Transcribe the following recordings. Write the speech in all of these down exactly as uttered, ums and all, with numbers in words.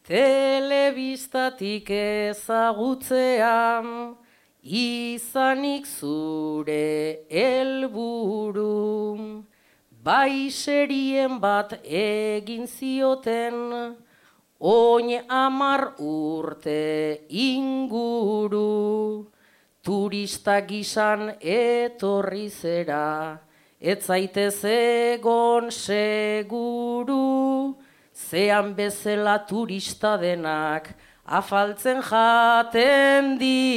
telebistatik ezagutzean, izanik zure helburu, bai serien bat egin zioten, oin amar urte inguru, turista gisan etorri zera, ez zaitez egon seguru, zean bezala turista denak, afaltzen jaten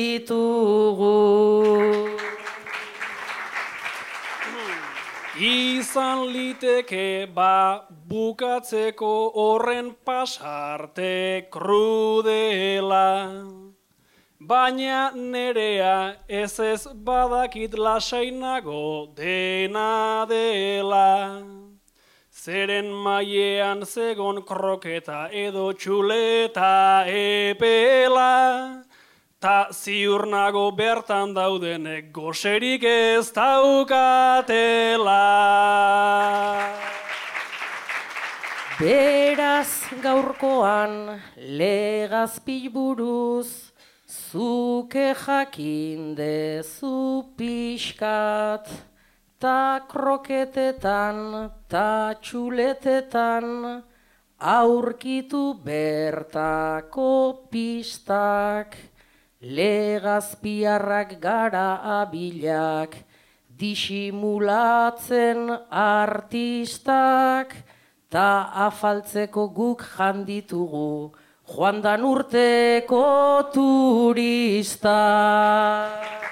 ditugu. Izan liteke ba bukatzeko horren pasarte krudela, baina nerea ez ez badakit lasainago dena dela. Zeren mailean zegon kroketa edo txuleta epela, ta ziur nago bertan daudenek goserik ez daukatela. Beraz gaurkoan Legazpi buruz, zuke jakin dezu pixkat, ta kroketetan, ta txuletetan, aurkitu bertako pistak. Legazpiarrak gara abilak, disimulatzen artistak, ta afaltzeko guk janditugu, joandan urteko turistak.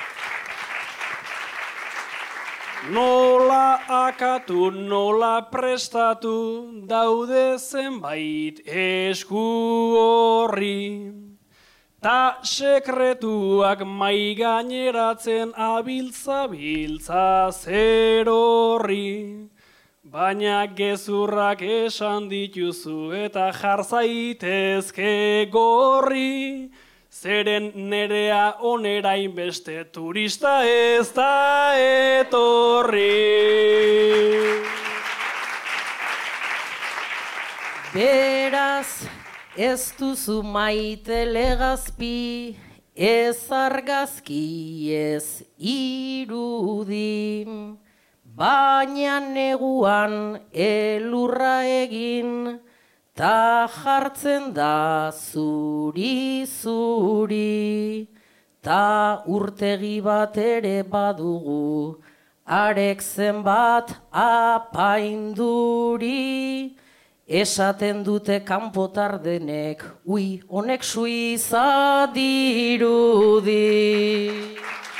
Nola akatu, nola prestatu, daude zenbait esku horri, ta sekretuak mai gaineratzen abiltza-biltza zer horri, baina gezurrak esan dituzu eta jar zaitezke gorri, zeren nerea onera inbeste turista ez da etorri. Beraz, ez duzu maite Legazpi, ez argazki ez irudi, baina neguan elurra egin, ta jartzen da zuri-zuri, ta urtegi bat ere badugu, arek zenbat apainduri, esaten dute kanpotar denek, ui, honek Suiza dirudi.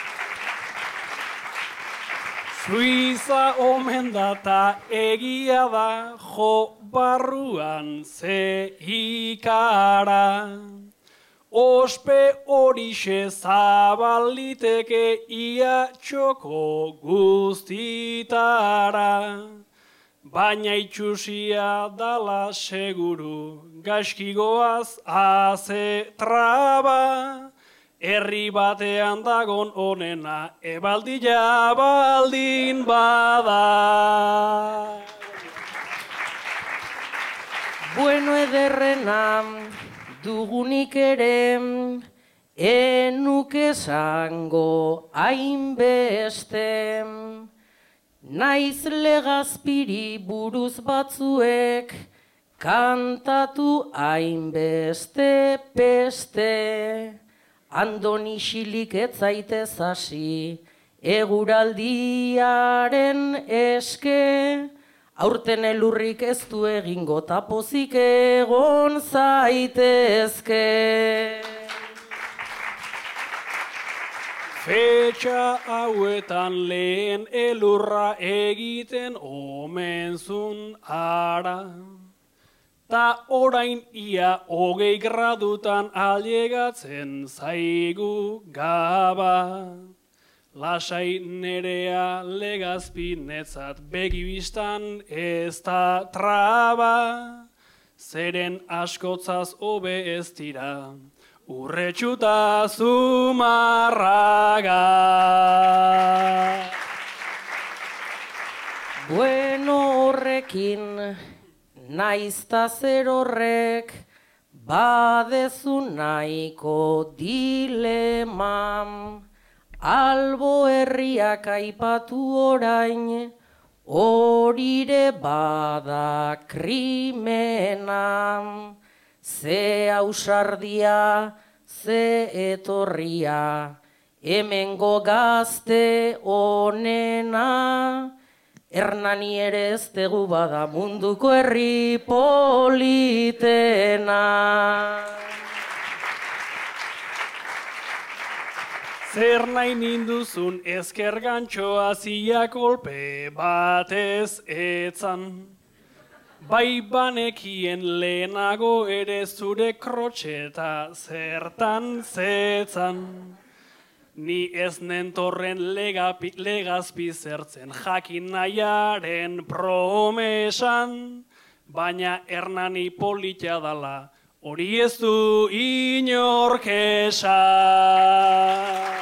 Suiza omen da ta egia da, jo barruan ze ikara. Ospe horixe zabaliteke ia txoko guztitara. Baina itxusia dala seguru, gaizkigoaz haze traba. Herri batean dagon onena, ebaldila baldin bada. Bueno ederrena dugunik ere, enuk esango hainbeste, naiz Legazpiri buruz batzuek, kantatu hainbeste peste. Andoni xilik ez zaitez hasi, eguraldiaren eske, aurten elurrik ez du egingo ta pozik egon zaitezke. Fetxa hauetan lehen elurra egiten omen zun ara. Ta orain ia hogei gradutan ailegatzen zaigu gaba. Lasai nerea Legazpi netzat begibistan ez da traba. Zeren askotzaz hobe ez dira, urretxuta Zumarraga. Bueno horrekin, naizta zer horrek, badezu nahiko dilema, albo herriak aipatu orain, horire bada krimena, ze ausardia, ze etorria, hemengo gazte onena, Hernani ere ez tegu bada munduko herri politena. Zer nahi ninduzun ezker gantxoa zia kolpe batez etzan. Bai banekien lehenago ere zure krotxeta zertan zetzan. Ni ez nentorren legazpi zertzen jakin nahiaren promesan, baina Hernani politia dala, hori ez du inork esan.